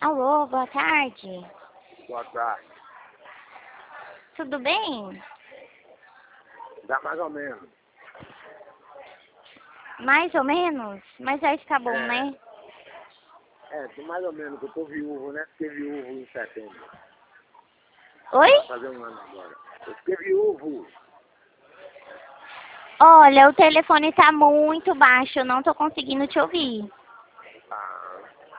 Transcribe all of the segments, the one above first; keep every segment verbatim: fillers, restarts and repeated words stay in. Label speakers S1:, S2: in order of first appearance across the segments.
S1: Alô, boa tarde.
S2: Boa tarde.
S1: Tudo bem?
S2: Dá mais ou menos.
S1: Mais ou menos? Mas vai ficar bom,
S2: É,
S1: né?
S2: é, tem mais ou menos, que eu tô viúvo, né? Fiquei viúvo em setembro.
S1: Oi?
S2: Vai fazer um ano agora. Eu fiquei viúvo.
S1: Olha, o telefone tá muito baixo, eu não tô conseguindo te ouvir.
S2: Ah,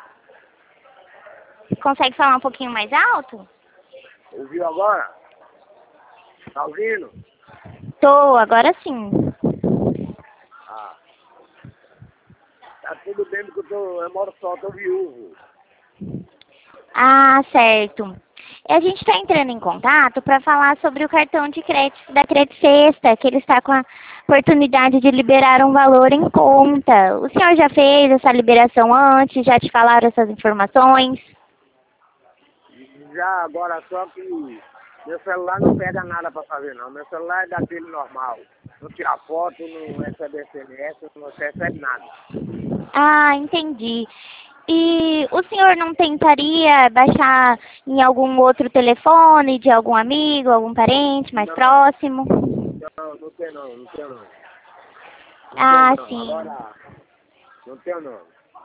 S1: Consegue falar um pouquinho mais alto?
S2: ouviu agora? Tá ouvindo?
S1: Tô, agora sim.
S2: Ah, tá tudo bem porque eu, tô, eu moro só, tô viúvo.
S1: Ah, certo. E a gente está entrando em contato para falar sobre o cartão de crédito da Credit Sexta, que ele está com a oportunidade de liberar um valor em conta. O senhor já fez essa liberação antes? Já te falaram essas informações?
S2: Já agora só que meu celular não pega nada pra fazer não. Meu celular é daquele normal. Não tira foto, não recebe S M S, não recebe nada.
S1: Ah, entendi. E o senhor não tentaria baixar em algum outro telefone de algum amigo, algum parente mais
S2: Não,
S1: próximo?
S2: não, não tem não, não tem não. Não tenho
S1: Ah,
S2: não.
S1: sim.
S2: Agora, não tenho não.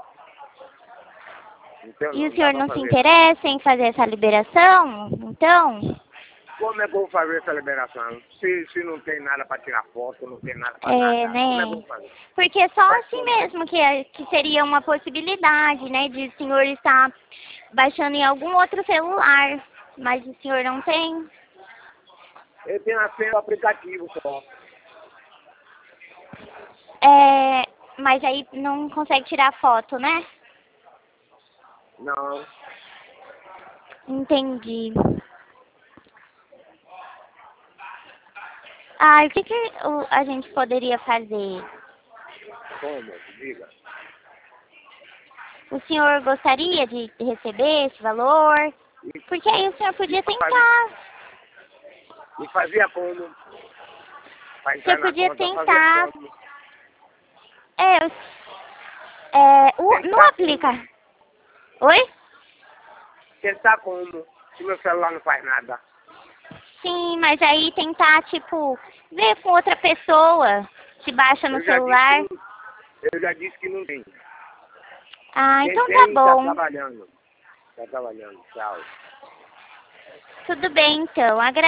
S2: Não tenho
S1: E
S2: não,
S1: o
S2: não dá
S1: senhor
S2: pra
S1: não se
S2: fazer não.
S1: interessa em fazer essa liberação? Então,
S2: Como é que eu vou fazer essa liberação? Se, se não tem nada pra tirar foto, não tem nada pra
S1: é,
S2: nada. Como é que eu
S1: né?
S2: vou fazer?
S1: Porque é só
S2: Faz
S1: assim
S2: como?
S1: mesmo que, é, que seria uma possibilidade, né? De o senhor estar baixando em algum outro celular. Mas o senhor não tem?
S2: Eu tenho a senha do aplicativo só.
S1: É, mas aí não consegue tirar foto, né?
S2: Não.
S1: Entendi. Ah, o que, que o- a gente poderia fazer?
S2: Como? Diga.
S1: O senhor gostaria de receber esse valor?
S2: E,
S1: Porque aí o senhor
S2: e,
S1: podia
S2: fazia,
S1: tentar.
S2: e fazia como? Pra
S1: O senhor
S2: entrar na
S1: podia
S2: conta, fazia
S1: tentar.
S2: como?
S1: É, eu- é o, no
S2: Tentar
S1: aplica.
S2: como?
S1: Oi?
S2: Tentar como? Se meu celular não faz nada.
S1: Sim, mas aí tentar, tipo, ver com outra pessoa. Se baixa no
S2: Eu já disse que
S1: celular.
S2: não, eu já disse que não tem.
S1: Ah,
S2: Quem
S1: então tá
S2: tem, tá
S1: bom.
S2: trabalhando. Tá trabalhando. Tchau.
S1: Tudo bem, então.